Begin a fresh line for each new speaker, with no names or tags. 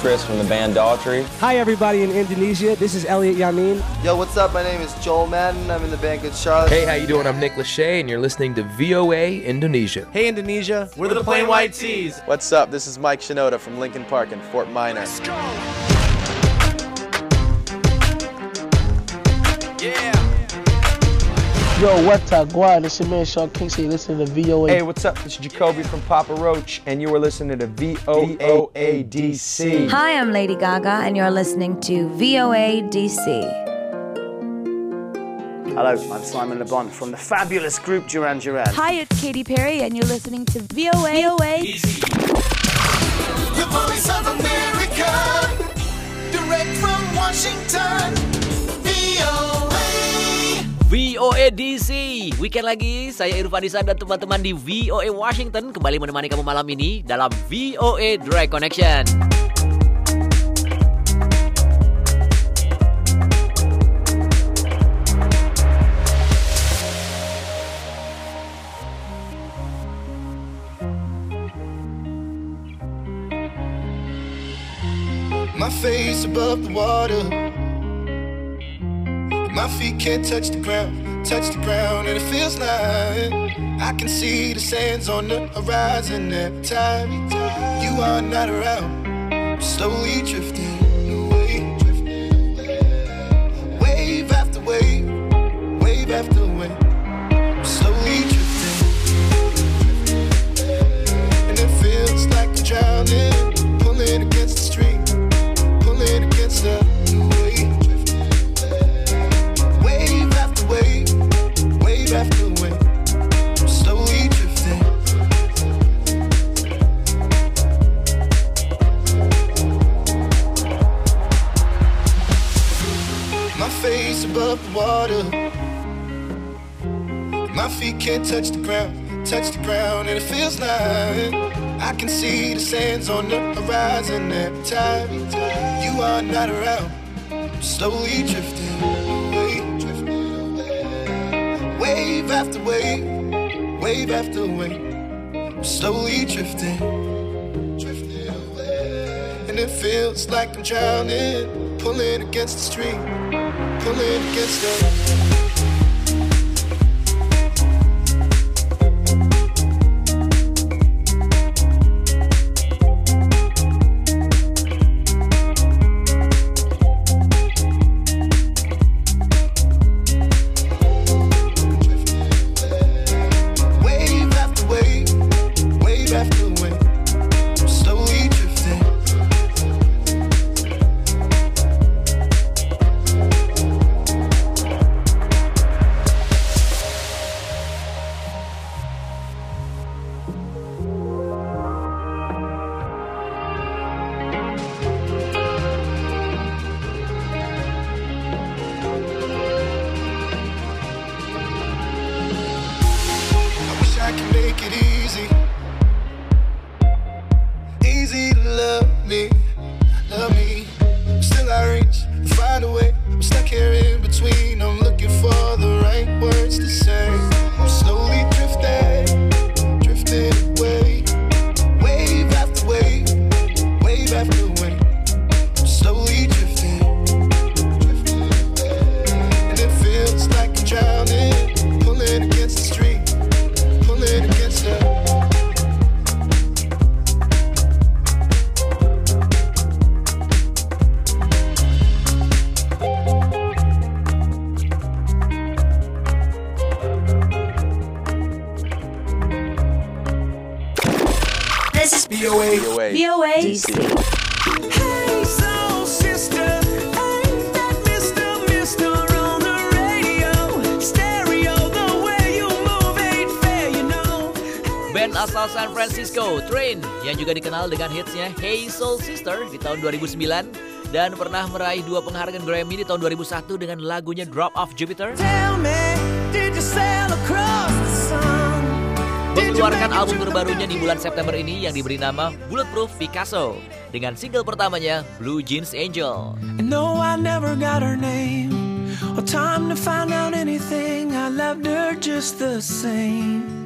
Chris from the band Daughtry.
Hi everybody in Indonesia, this is Elliot Yamin.
Yo, what's up? My name is Joel Madden. I'm in the band Good Charlotte.
Hey, how you doing? I'm Nick Lachey, and you're listening to VOA Indonesia.
Hey Indonesia, we're the Plain White T's.
What's up? This is Mike Shinoda from Lincoln Park in Fort Minor.
Let's go! Yeah!
Yo, what's up, Guan? It's your man Sean Kingsley. Listening to VOA.
Hey, what's up? This is Jacoby from Papa Roach, and you are listening to VOA DC.
Hi, I'm Lady Gaga, and you're listening to VOA DC.
Hello, I'm Simon Le Bon from the fabulous group Duran Duran.
Hi, it's Katy Perry, and you're listening to VOA
DC. The Voice of America, direct from Washington.
VOA DC, weekend lagi. Saya Irfan Isan dan teman-teman di VOA Washington kembali menemani kamu malam ini dalam VOA Direct Connection.
My face above the water. My feet can't touch the ground, and it feels like I can see the sands on the horizon every time you are not around. I'm slowly drifting away, wave after wave, wave after wave. I'm slowly drifting, and it feels like I'm drowning, pulling against the stream, pulling against the wave. Wave after wave, I'm slowly drifting. My face above the water. My feet can't touch the ground, and it feels like I can see the sands on the horizon every time you are not around. I'm slowly drifting away. Wave after wave, wave after wave, I'm slowly drifting, drifting away. And it feels like I'm drowning, pulling against the stream, pulling against the...
VOA DC.
Hey soul sister, ain't that Mr. on the radio? Stereo, the way you move ain't fair, you know.
Band asal San Francisco, Train, yang juga dikenal dengan hitsnya Hey Soul Sister di tahun 2009 dan pernah meraih 2 penghargaan Grammy di tahun 2001 dengan lagunya Drop Off Jupiter.
Tell me, did you sail across the sun?
Mengeluarkan album terbarunya di bulan September ini yang diberi nama Bulletproof Picasso dengan single pertamanya Blue Jeans Angel.
And no, I never got her name or time to find out anything. I loved her just the same.